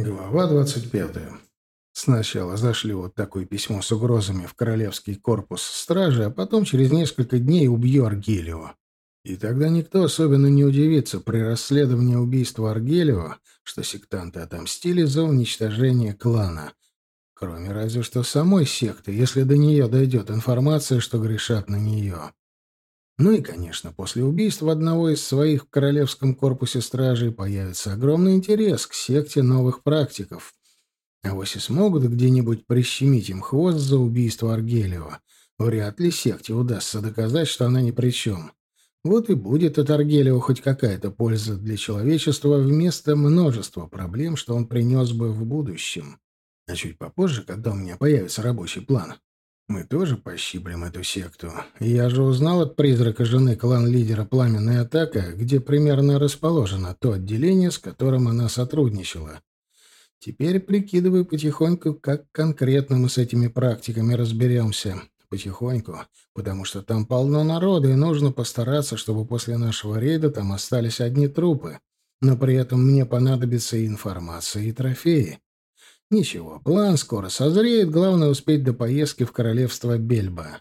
Глава 25. Сначала зашли вот такое письмо с угрозами в Королевский корпус стражи, а потом через несколько дней убью Аргелио. И тогда никто особенно не удивится при расследовании убийства Аргелио, что сектанты отомстили за уничтожение клана. Кроме разве что самой секты, если до нее дойдет информация, что грешат на нее. Ну и, конечно, после убийства одного из своих в Королевском корпусе стражей появится огромный интерес к секте новых практиков. А вось и смогут где-нибудь прищемить им хвост за убийство Аргелио. Вряд ли секте удастся доказать, что она ни при чем. Вот и будет от Аргелио хоть какая-то польза для человечества вместо множества проблем, что он принес бы в будущем. А чуть попозже, когда у меня появится рабочий план, мы тоже пощиплем эту секту. Я же узнал от призрака жены клан-лидера «Пламенная атака», где примерно расположено то отделение, с которым она сотрудничала. Теперь прикидываю потихоньку, как конкретно мы с этими практиками разберемся. Потихоньку, потому что там полно народа, и нужно постараться, чтобы после нашего рейда там остались одни трупы. Но при этом мне понадобится и информация, и трофеи. Ничего, план скоро созреет, главное успеть до поездки в королевство Бельба.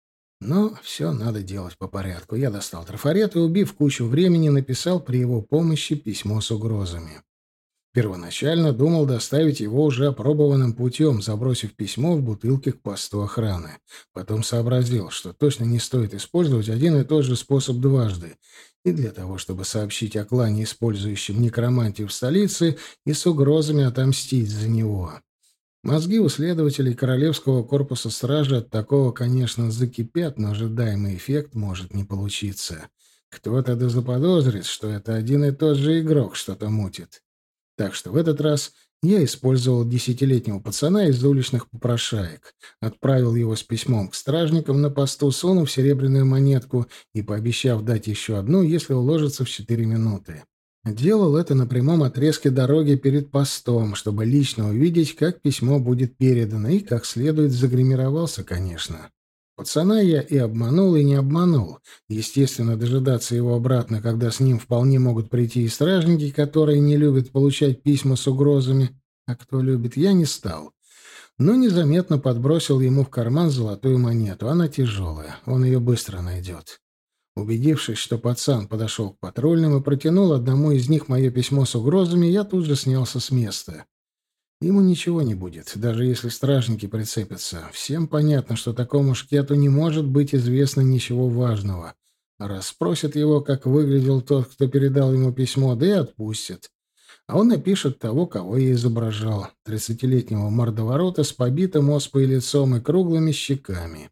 Но все надо делать по порядку. Я достал трафарет и, убив кучу времени, написал при его помощи письмо с угрозами. Первоначально думал доставить его уже опробованным путем, забросив письмо в бутылке к посту охраны. Потом сообразил, что точно не стоит использовать один и тот же способ дважды. И для того, чтобы сообщить о клане, использующем некромантию в столице, и с угрозами отомстить за него. Мозги у следователей Королевского корпуса стражи от такого, конечно, закипят, но ожидаемый эффект может не получиться. Кто-то да заподозрит, что это один и тот же игрок что-то мутит. Так что в этот раз я использовал десятилетнего пацана из уличных попрошаек, отправил его с письмом к стражникам на посту, сунув серебряную монетку и пообещав дать еще одну, если уложится в 4 минуты. Делал это на прямом отрезке дороги перед постом, чтобы лично увидеть, как письмо будет передано, и как следует загримировался, конечно. Пацана я и обманул, и не обманул. Естественно, дожидаться его обратно, когда с ним вполне могут прийти и стражники, которые не любят получать письма с угрозами, а кто любит, я не стал. Но незаметно подбросил ему в карман золотую монету. Она тяжелая, он ее быстро найдет. Убедившись, что пацан подошел к патрульным и протянул одному из них мое письмо с угрозами, я тут же снялся с места. Ему ничего не будет, даже если стражники прицепятся. Всем понятно, что такому шкету не может быть известно ничего важного. Раз спросят его, как выглядел тот, кто передал ему письмо, да и отпустят. А он напишет того, кого я изображал. 30-летнего мордоворота с побитым оспой лицом и круглыми щеками.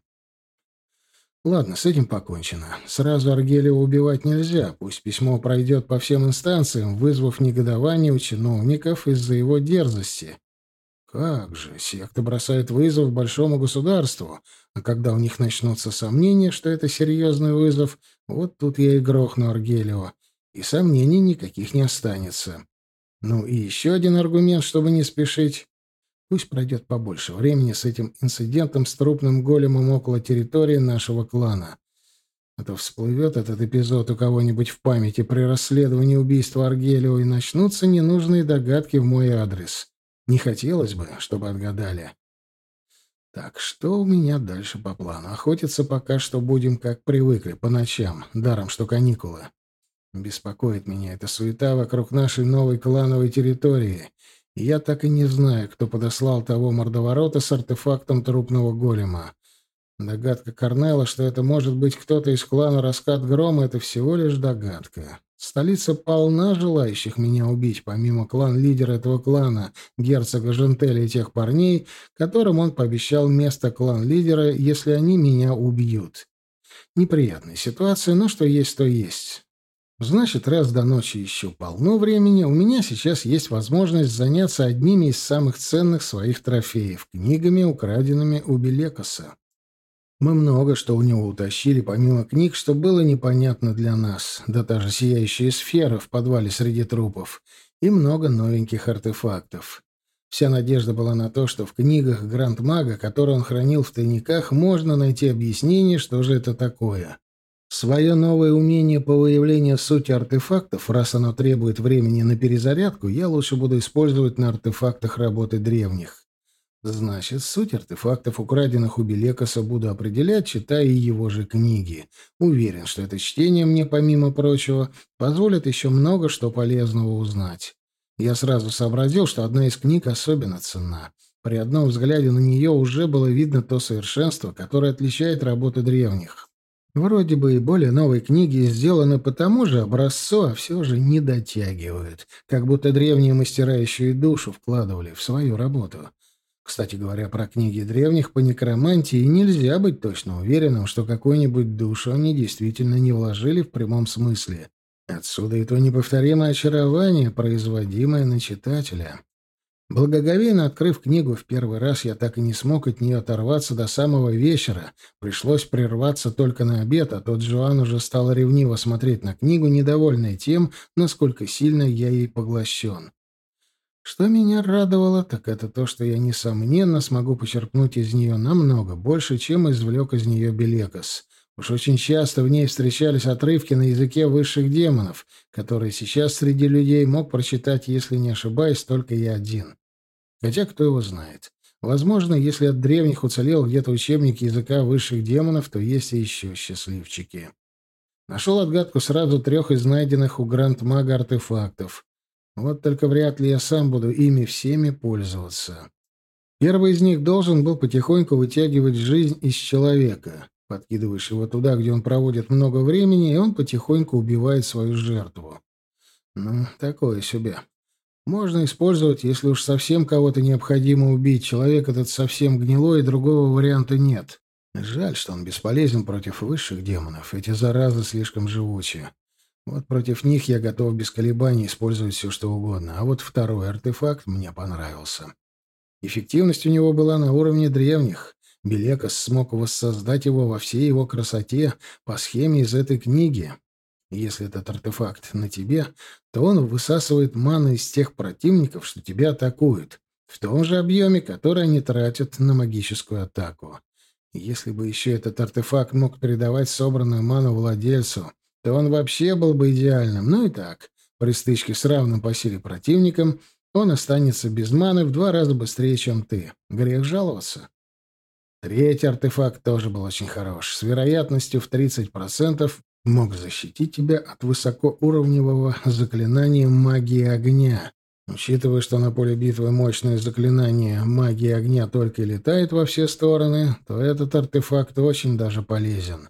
Ладно, с этим покончено. Сразу Аргелио убивать нельзя. Пусть письмо пройдет по всем инстанциям, вызвав негодование у чиновников из-за его дерзости. Как же, секта бросает вызов большому государству, а когда у них начнутся сомнения, что это серьезный вызов, вот тут я и грохну Аргелио, и сомнений никаких не останется. Ну и еще один аргумент, чтобы не спешить. Пусть пройдет побольше времени с этим инцидентом с трупным големом около территории нашего клана. А то всплывет этот эпизод у кого-нибудь в памяти при расследовании убийства Аргелио, и начнутся ненужные догадки в мой адрес. Не хотелось бы, чтобы отгадали. Так, что у меня дальше по плану? Охотиться пока что будем, как привыкли, по ночам, даром что каникулы. Беспокоит меня эта суета вокруг нашей новой клановой территории. И я так и не знаю, кто подослал того мордоворота с артефактом трупного голема. Догадка Корнелла, что это может быть кто-то из клана «Раскат Грома», — это всего лишь догадка. Столица полна желающих меня убить, помимо клан-лидера этого клана, герцога Жентеля и тех парней, которым он пообещал место клан-лидера, если они меня убьют. Неприятная ситуация, но что есть, то есть. Значит, раз до ночи еще полно времени, у меня сейчас есть возможность заняться одними из самых ценных своих трофеев — книгами, украденными у Белекоса. Мы много что у него утащили, помимо книг, что было непонятно для нас, да та же сияющая сфера в подвале среди трупов, и много новеньких артефактов. Вся надежда была на то, что в книгах Гранд-мага, которые он хранил в тайниках, можно найти объяснение, что же это такое. Свое новое умение по выявлению сути артефактов, раз оно требует времени на перезарядку, я лучше буду использовать на артефактах работы древних. Значит, суть артефактов, украденных у Белекаса, буду определять, читая его же книги. Уверен, что это чтение мне, помимо прочего, позволит еще много что полезного узнать. Я сразу сообразил, что одна из книг особенно ценна. При одном взгляде на нее уже было видно то совершенство, которое отличает работы древних. Вроде бы и более новые книги сделаны по тому же образцу, а все же не дотягивают. Как будто древние мастера еще и душу вкладывали в свою работу. Кстати говоря, про книги древних по некромантии нельзя быть точно уверенным, что какую-нибудь душу они действительно не вложили в прямом смысле. Отсюда и то неповторимое очарование, производимое на читателя. Благоговейно открыв книгу в первый раз, я так и не смог от нее оторваться до самого вечера. Пришлось прерваться только на обед, а тот Джоан уже стал ревниво смотреть на книгу, недовольная тем, насколько сильно я ей поглощен. Что меня радовало, так это то, что я, несомненно, смогу почерпнуть из нее намного больше, чем извлек из нее Белекас. Уж очень часто в ней встречались отрывки на языке высших демонов, которые сейчас среди людей мог прочитать, если не ошибаюсь, только я один. Хотя кто его знает. Возможно, если от древних уцелел где-то учебник языка высших демонов, то есть и еще счастливчики. Нашел отгадку сразу 3 из найденных у Гранд-мага артефактов. Вот только вряд ли я сам буду ими всеми пользоваться. Первый из них должен был потихоньку вытягивать жизнь из человека. Подкидываешь его туда, где он проводит много времени, и он потихоньку убивает свою жертву. Ну, такое себе. Можно использовать, если уж совсем кого-то необходимо убить. Человек этот совсем гнилой, и другого варианта нет. Жаль, что он бесполезен против высших демонов. Эти заразы слишком живучие. Вот против них я готов без колебаний использовать все, что угодно. А вот второй артефакт мне понравился. Эффективность у него была на уровне древних. Белекас смог воссоздать его во всей его красоте по схеме из этой книги. Если этот артефакт на тебе, то он высасывает ману из тех противников, что тебя атакуют, в том же объеме, который они тратят на магическую атаку. Если бы еще этот артефакт мог передавать собранную ману владельцу, то он вообще был бы идеальным. Ну и так, при стычке с равным по силе противником он останется без маны в 2 раза быстрее, чем ты. Грех жаловаться. Третий артефакт тоже был очень хорош. С вероятностью в 30% мог защитить тебя от высокоуровневого заклинания магии огня. Учитывая, что на поле битвы мощное заклинание магии огня только и летает во все стороны, то этот артефакт очень даже полезен.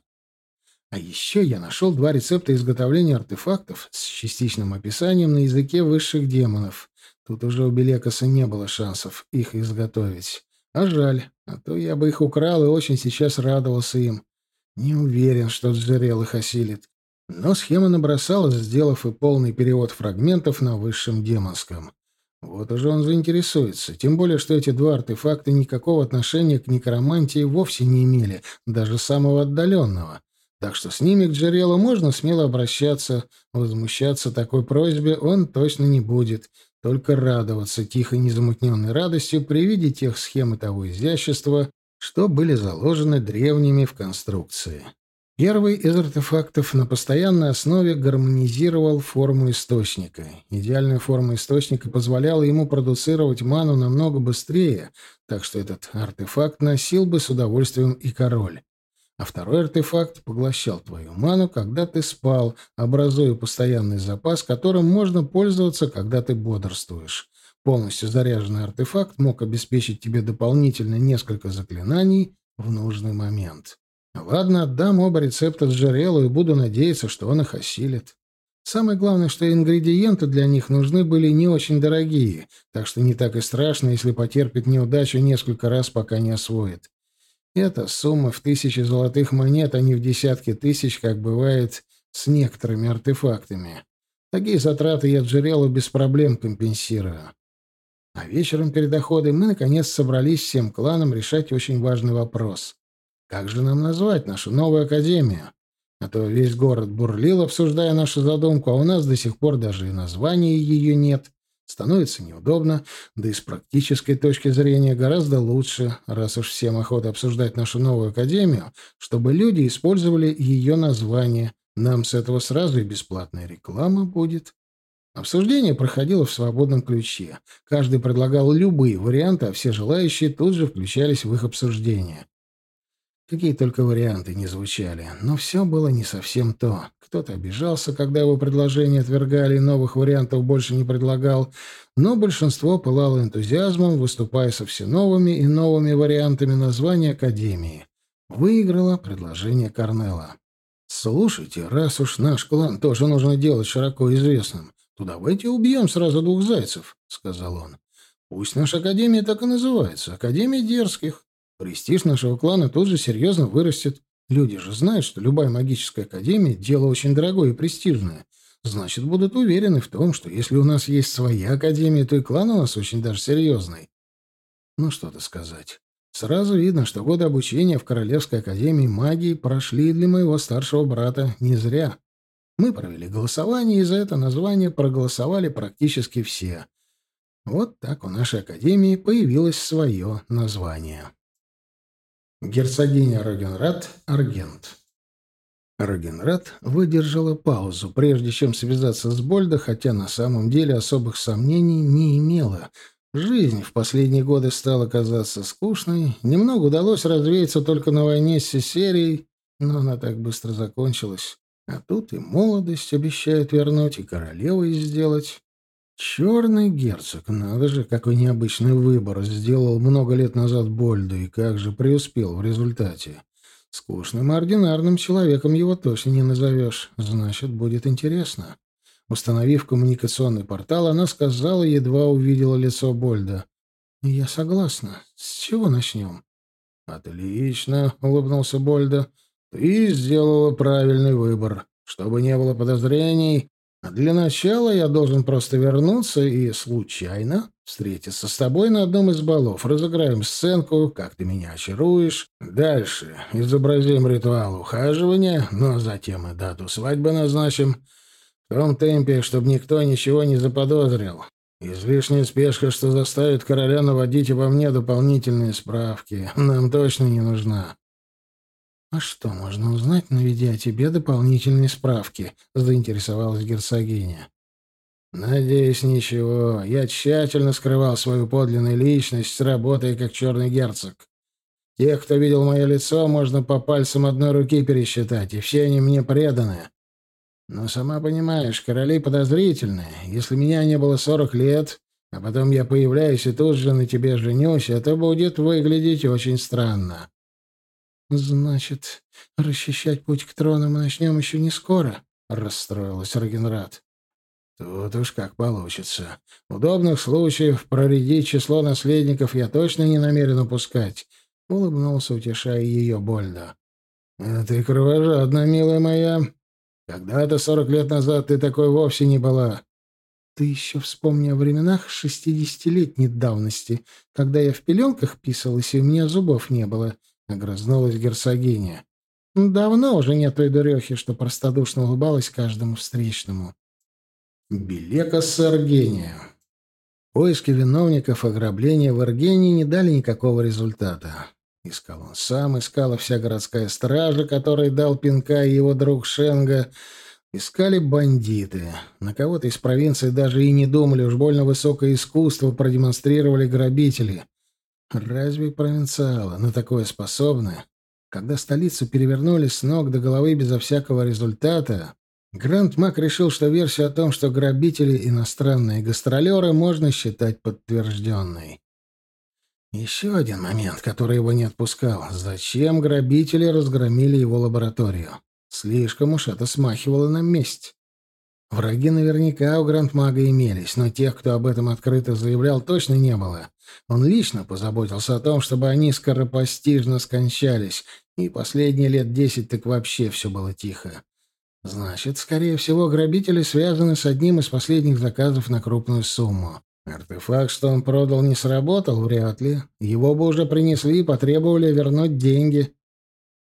А еще я нашел 2 рецепта изготовления артефактов с частичным описанием на языке высших демонов. Тут уже у Белекаса не было шансов их изготовить. А жаль, а то я бы их украл и очень сейчас радовался им. Не уверен, что Джерел их осилит. Но схема набросалась, сделав и полный перевод фрагментов на высшем демонском. Вот уже он заинтересуется. Тем более, что эти 2 артефакта никакого отношения к некромантии вовсе не имели, даже самого отдаленного. Так что с ними к Джерелу можно смело обращаться. Возмущаться такой просьбе он точно не будет. Только радоваться тихой незамутненной радостью при виде тех схем и того изящества, что были заложены древними в конструкции. Первый из артефактов на постоянной основе гармонизировал форму источника. Идеальная форма источника позволяла ему продуцировать ману намного быстрее, так что этот артефакт носил бы с удовольствием и король. А второй артефакт поглощал твою ману, когда ты спал, образуя постоянный запас, которым можно пользоваться, когда ты бодрствуешь. Полностью заряженный артефакт мог обеспечить тебе дополнительно несколько заклинаний в нужный момент. Ладно, отдам оба рецепта Джерелу и буду надеяться, что он их осилит. Самое главное, что ингредиенты для них нужны были не очень дорогие, так что не так и страшно, если потерпит неудачу несколько раз, пока не освоит. Это сумма в 1000 золотых монет, а не в десятки тысяч, как бывает с некоторыми артефактами. Такие затраты я Джерелу без проблем компенсирую. А вечером перед доходом мы, наконец, собрались всем кланом решать очень важный вопрос. Как же нам назвать нашу новую академию? А то весь город бурлил, обсуждая нашу задумку, а у нас до сих пор даже и названия ее нет. Становится неудобно, да и с практической точки зрения гораздо лучше, раз уж всем охота обсуждать нашу новую академию, чтобы люди использовали ее название. Нам с этого сразу и бесплатная реклама будет. Обсуждение проходило в свободном ключе. Каждый предлагал любые варианты, а все желающие тут же включались в их обсуждение. Какие только варианты не звучали, но все было не совсем то. Кто-то обижался, когда его предложения отвергали и новых вариантов больше не предлагал, но большинство пылало энтузиазмом, выступая со все новыми и новыми вариантами названия Академии. Выиграло предложение Корнелла. «Слушайте, раз уж наш клан тоже нужно делать широко известным, то давайте убьем сразу двух зайцев», — сказал он. «Пусть наша Академия так и называется — Академия Дерзких. Престиж нашего клана тут же серьезно вырастет. Люди же знают, что любая магическая академия — дело очень дорогое и престижное. Значит, будут уверены в том, что если у нас есть своя академия, то и клан у нас очень даже серьезный». Ну, что-то сказать. Сразу видно, что годы обучения в Королевской академии магии прошли для моего старшего брата не зря. Мы провели голосование, и за это название проголосовали практически все. Вот так у нашей академии появилось свое название. Герцогиня Рогенрад, Аргент. Рогенрад выдержала паузу, прежде чем связаться с Больдо, хотя на самом деле особых сомнений не имела. Жизнь в последние годы стала казаться скучной, немного удалось развеяться только на войне с Сесерией, но она так быстро закончилась. А тут и молодость обещают вернуть, и королевой сделать. Черный герцог, надо же, какой необычный выбор сделал много лет назад Больдо, и как же преуспел в результате. Скучным и ординарным человеком его точно не назовешь, значит, будет интересно. Установив коммуникационный портал, она сказала, едва увидела лицо Больдо: «Я согласна. С чего начнем?» «Отлично», — улыбнулся Больдо. «Ты сделала правильный выбор. Чтобы не было подозрений, для начала я должен просто вернуться и случайно встретиться с тобой на одном из балов. Разыграем сценку, как ты меня очаруешь. Дальше изобразим ритуал ухаживания, но затем и дату свадьбы назначим. В том темпе, чтобы никто ничего не заподозрил. Излишняя спешка, что заставит короля наводить обо мне дополнительные справки, нам точно не нужна». «А что можно узнать, наведя о тебе дополнительные справки?» — заинтересовалась герцогиня. «Надеюсь, ничего. Я тщательно скрывал свою подлинную личность, работая как черный герцог. Тех, кто видел мое лицо, можно по пальцам одной руки пересчитать, и все они мне преданы. Но сама понимаешь, короли подозрительные. Если меня не было 40 лет, а потом я появляюсь и тут же на тебе женюсь, это будет выглядеть очень странно». «Значит, расчищать путь к трону мы начнем еще не скоро?» — расстроилась Рогенрад. «Тут уж как получится. Удобных случаев проредить число наследников я точно не намерен упускать», — улыбнулся, утешая ее Больдо. «Ты кровожадна, милая моя. Когда-то 40 лет назад ты такой вовсе не была». «Ты еще вспомни о временах 60-летней давности, когда я в пеленках писалась, и у меня зубов не было», — огрызнулась герцогиня. «Давно уже нет той дурехи, что простодушно улыбалась каждому встречному». Белека Саргения. Поиски виновников ограбления в Аргении не дали никакого результата. Искал он сам, искала вся городская стража, которой дал пинка и его друг Шенга. Искали бандиты. На кого-то из провинции даже и не думали, уж больно высокое искусство продемонстрировали грабители. Разве провинциалы на такое способны? Когда столицу перевернули с ног до головы безо всякого результата, Гранд-Мак решил, что версия о том, что грабители — иностранные гастролеры, можно считать подтвержденной. Еще один момент, который его не отпускал. Зачем грабители разгромили его лабораторию? Слишком уж это смахивало на месть. Враги наверняка у Гранд-Мага имелись, но тех, кто об этом открыто заявлял, точно не было. Он лично позаботился о том, чтобы они скоропостижно скончались, и последние лет 10 так вообще все было тихо. Значит, скорее всего, грабители связаны с одним из последних заказов на крупную сумму. Артефакт, что он продал, не сработал, вряд ли. Его бы уже принесли и потребовали вернуть деньги.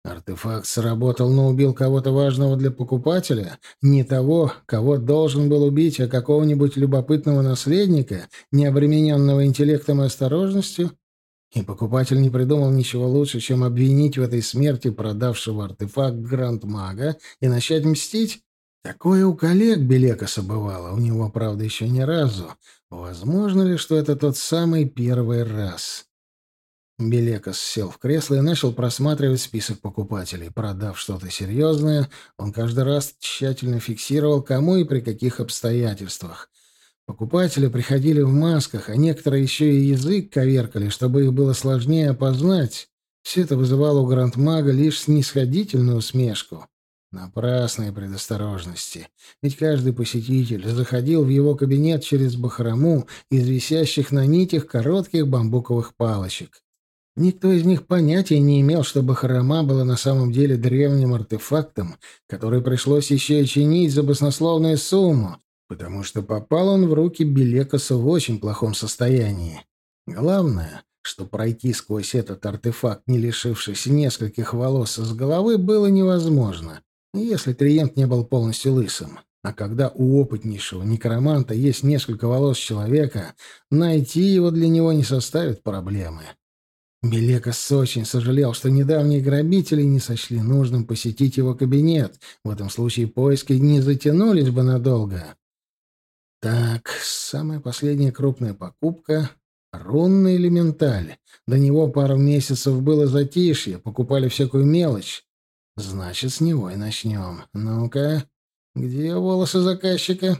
Артефакт сработал, но убил кого-то важного для покупателя, не того, кого должен был убить, а какого-нибудь любопытного наследника, не обремененного интеллектом и осторожностью. И покупатель не придумал ничего лучше, чем обвинить в этой смерти продавшего артефакт Гранд-мага и начать мстить. Такое у коллег Белекаса бывало, у него, правда, еще ни разу. Возможно ли, что это тот самый первый раз? Белекас сел в кресло и начал просматривать список покупателей. Продав что-то серьезное, он каждый раз тщательно фиксировал, кому и при каких обстоятельствах. Покупатели приходили в масках, а некоторые еще и язык коверкали, чтобы их было сложнее опознать. Все это вызывало у Грандмага лишь снисходительную усмешку. Напрасные предосторожности. Ведь каждый посетитель заходил в его кабинет через бахрому из висящих на нитях коротких бамбуковых палочек. Никто из них понятия не имел, что бахрома была на самом деле древним артефактом, который пришлось еще и чинить за баснословную сумму, потому что попал он в руки Белекаса в очень плохом состоянии. Главное, что пройти сквозь этот артефакт, не лишившись нескольких волос с головы, было невозможно, если клиент не был полностью лысым. А когда у опытнейшего некроманта есть несколько волос человека, найти его для него не составит проблемы. Белекас очень сожалел, что недавние грабители не сочли нужным посетить его кабинет. В этом случае поиски не затянулись бы надолго. Так, самая последняя крупная покупка — рунный элементаль. До него пару месяцев было затишье, покупали всякую мелочь. Значит, с него и начнем. Ну-ка, где волосы заказчика?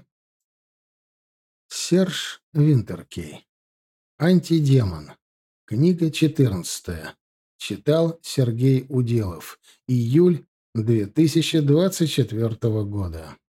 Серж Винтеркей. Антидемон. Книга 14. Читал Сергей Уделов. Июль 2024 года.